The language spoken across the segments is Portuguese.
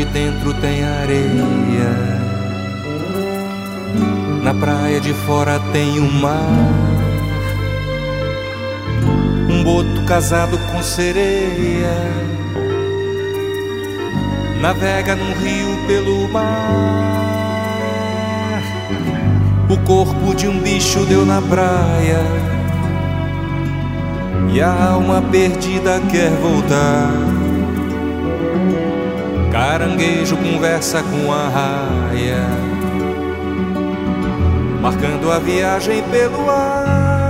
dentro tem areia, na praia de fora tem o mar. Um boto casado com sereia navega num rio pelo mar. O corpo de um bicho deu na praia e a alma perdida quer voltar. Caranguejo conversa com a raia, marcando a viagem pelo ar.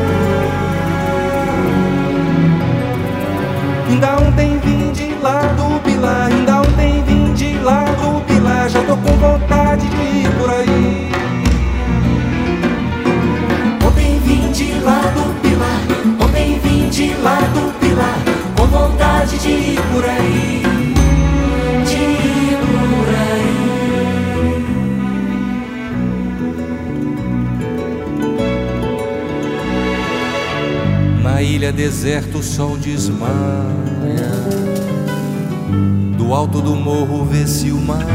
Ainda ontem vim de lá do Pilar, ainda ontem vim de lá do Pilar. Já tô com vontade de ir por aí. Ontem vim de lá do Pilar, ontem vim de lá do Pilar, com vontade de ir por aí, de ir por aí. Na ilha deserta o sol desmaia, do alto do morro vê-se o mar.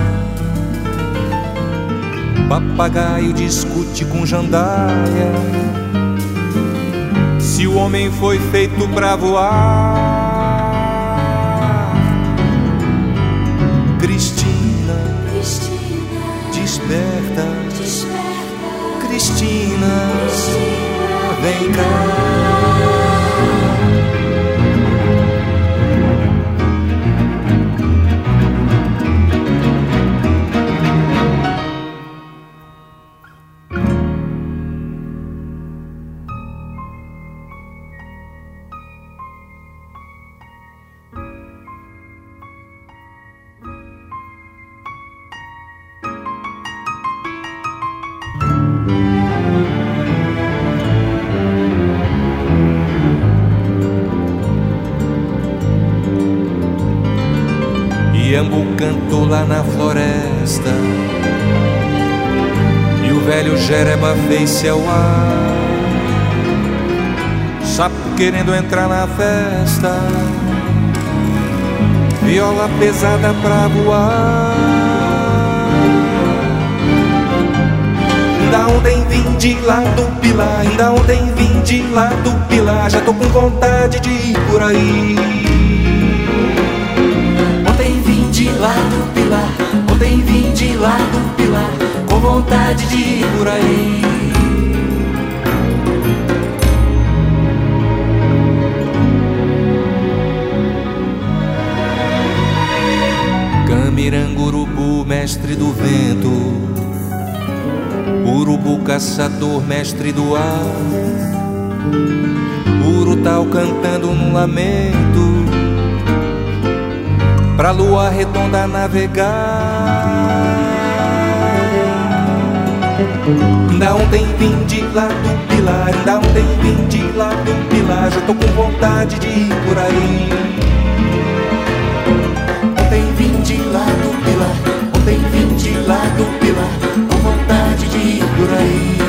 Papagaio discute com jandaia se o homem foi feito pra voar. Cristina, desperta, Cristina, vem cá. Iambu cantou lá na floresta e o velho Jereba fez-se ao ar. Sapo querendo entrar na festa, viola pesada pra voar. Ainda ontem vim de lá do Pilar, ainda ontem vim de lá do Pilar. Já tô com vontade de ir por aí. De lá do Pilar, ontem vim de lá do Pilar, com vontade de ir por aí. Camiranga, urubu, mestre do vento, urubu caçador, mestre do ar. Urutau cantando num lamento pra lua redonda navegar. Ainda ontem vim de lá do Pilar, ainda ontem vim de lá do Pilar. Já tô com vontade de ir por aí. Ontem vim de lá do Pilar, ontem vim de lá do Pilar, com vontade de ir por aí.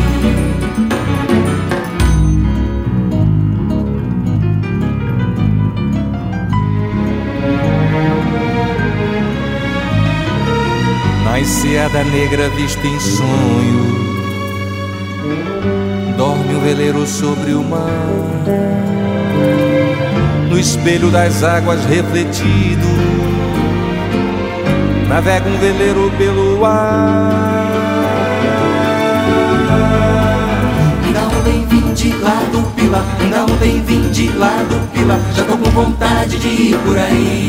Na enseada negra vista em sonho, dorme um veleiro sobre o mar. No espelho das águas refletido, navega um veleiro pelo ar. Ainda ontem vim de lá do Pilar, ainda ontem vim de lá do Pilar. Já tô com vontade de ir por aí.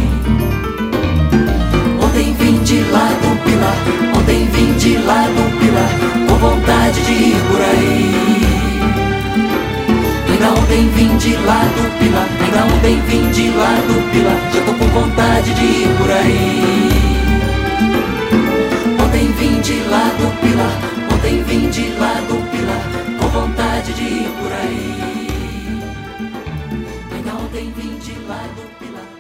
Ontem vim de lá do Pilar, ontem vim de lá do Pilar, com vontade de ir por aí. Ainda ontem vim de lá do Pilar, ainda ontem vim de lá do Pilar. Já tô com vontade de ir por aí. Ontem vim de lá do Pilar, ontem vim de lá do Pilar, com vontade de ir por aí. Ainda ontem vim de lá do Pilar.